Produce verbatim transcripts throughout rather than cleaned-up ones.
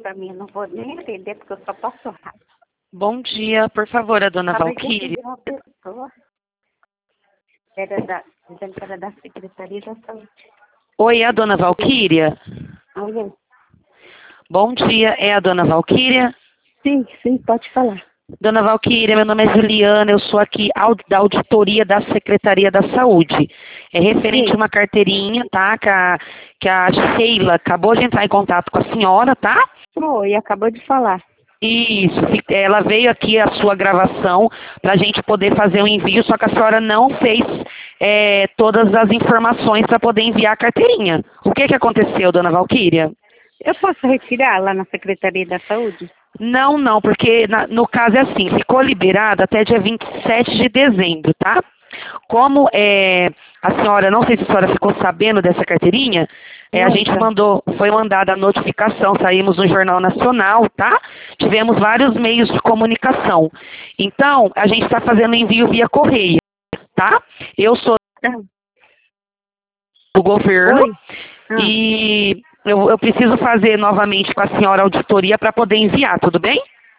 para mim, eu não vou nem atender, porque eu só passo rápido. Bom dia, por favor, a dona Acabei Valquíria. de uma pessoa, era da, dizendo que era da Secretaria da Saúde. Oi, é a dona Valquíria? Olha, Bom dia, é a dona Valquíria? sim, sim, pode falar. Dona Valquíria, meu nome é Juliana, eu sou aqui au- da auditoria da Secretaria da Saúde. É referente Sim. a uma carteirinha, tá? Que a, que a Sheila acabou de entrar em contato com a senhora, tá? Foi, acabou de falar. Isso, fi- ela veio aqui a sua gravação para a gente poder fazer o envio, só que a senhora não fez é, todas as informações para poder enviar a carteirinha. O que que aconteceu, dona Valquíria? Eu posso retirar lá na Secretaria da Saúde? Não, não, porque na- no caso é assim, ficou liberado até dia vinte e sete de dezembro, tá? Como é, a senhora, não sei se a senhora ficou sabendo dessa carteirinha, é, a gente Nunca. mandou, foi mandada a notificação, saímos no Jornal Nacional, tá? Tivemos vários meios de comunicação. Então, a gente está fazendo envio via correio, tá? Eu sou Tá. do governo Oi. Ah, e eu, eu preciso fazer novamente com a senhora a auditoria para poder enviar, tudo bem?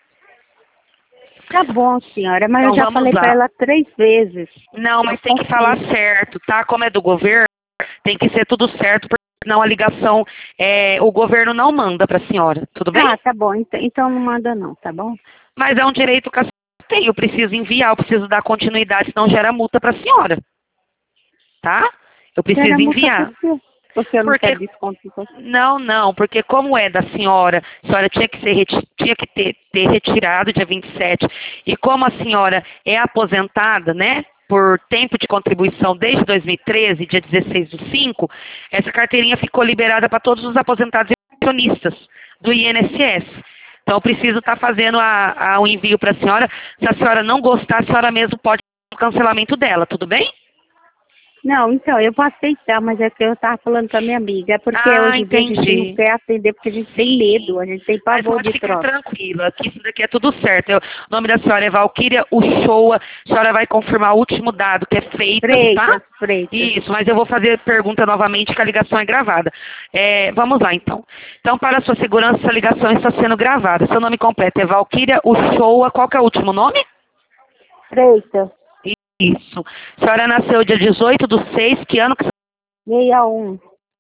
tá bom, senhora, mas Então eu já vamos falei lá. para ela três vezes. Não, mas Eu tem que falar confio. certo, tá? Como é do governo, tem que ser tudo certo, porque senão a ligação, é, o governo não manda para a senhora, tudo bem? Ah, tá bom, então, então não manda não, tá bom? Mas é um direito que a senhora tem, eu preciso enviar, eu preciso dar continuidade, senão gera multa para a senhora, tá? Eu preciso Era multa por enviar. quê? Porque eu não Porque, quero desconto em você. não, não, porque como é da senhora, a senhora tinha que, ser, reti- tinha que ter, ter retirado dia vinte e sete, e como a senhora é aposentada, né, por tempo de contribuição desde dois mil e treze, dia dezesseis do cinco, essa carteirinha ficou liberada para todos os aposentados e pensionistas do I N S S. Então, eu preciso estar fazendo a, a, o envio para a senhora. Se a senhora não gostar, a senhora mesmo pode fazer o cancelamento dela, tudo bem? Não, então, eu vou aceitar, mas é que eu estava falando com a minha amiga. É porque Ah, hoje em dia a gente não entendi. quer atender porque a gente tem medo, a gente tem Mas pavor pode de ficar troca. tranquila, que isso daqui é tudo certo. Eu- o nome da senhora é Valquíria Uchoa. A senhora vai confirmar o último dado, que é Freitas, tá? Freitas, Freitas. Isso, mas eu vou fazer pergunta novamente, que a ligação é gravada. É, vamos lá, então. Então, para a sua segurança, essa ligação está sendo gravada. Seu nome completo é Valquíria Uchoa. Qual que é o último nome? Freitas, Isso. A senhora nasceu dia dezoito do seis, que ano que sessenta e um.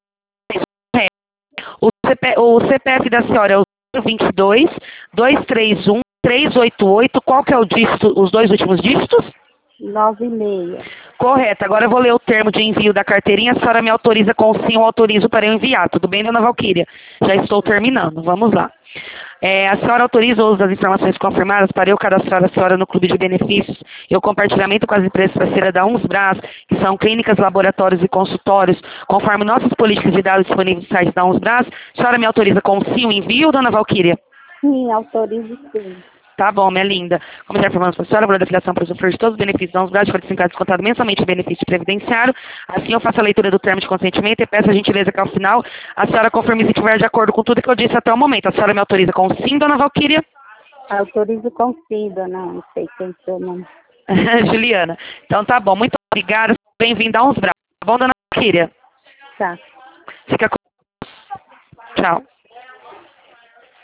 é? O, C P, o C P F da senhora é o zero vinte e dois, dois três um, três oito oito. Qual que é o dígito, os dois últimos dígitos? Nove e meia. Correto. Agora eu vou ler o termo de envio da carteirinha. A senhora me autoriza com sim, eu autorizo para eu enviar. Tudo bem, dona Valquíria? Já estou terminando. Vamos lá. É, a senhora autoriza o uso das informações confirmadas para eu cadastrar a senhora no clube de benefícios e o compartilhamento com as empresas parceiras da UNSBRAS, que são clínicas, laboratórios e consultórios, conforme nossas políticas de dados disponíveis no site da UNSBRAS. A senhora me autoriza com sim o envio, dona Valquíria? Sim, autorizo sim. Tá bom, minha linda. Como já informamos para a senhora, a valor da filiação para usufruir de todos os benefícios da UNSBRAS, de qualificado descontado mensalmente o benefício previdenciário. Assim eu faço a leitura do termo de consentimento e peço a gentileza que ao final a senhora confirme se estiver de acordo com tudo que eu disse até o momento. A senhora me autoriza com sim, dona Valquíria? Autorizo com sim, dona, não sei quem é seu nome. Juliana. Então tá bom, muito obrigada. Bem-vinda a UNSBRAS. Tá bom, dona Valquíria? Tá. Fica com... Tchau.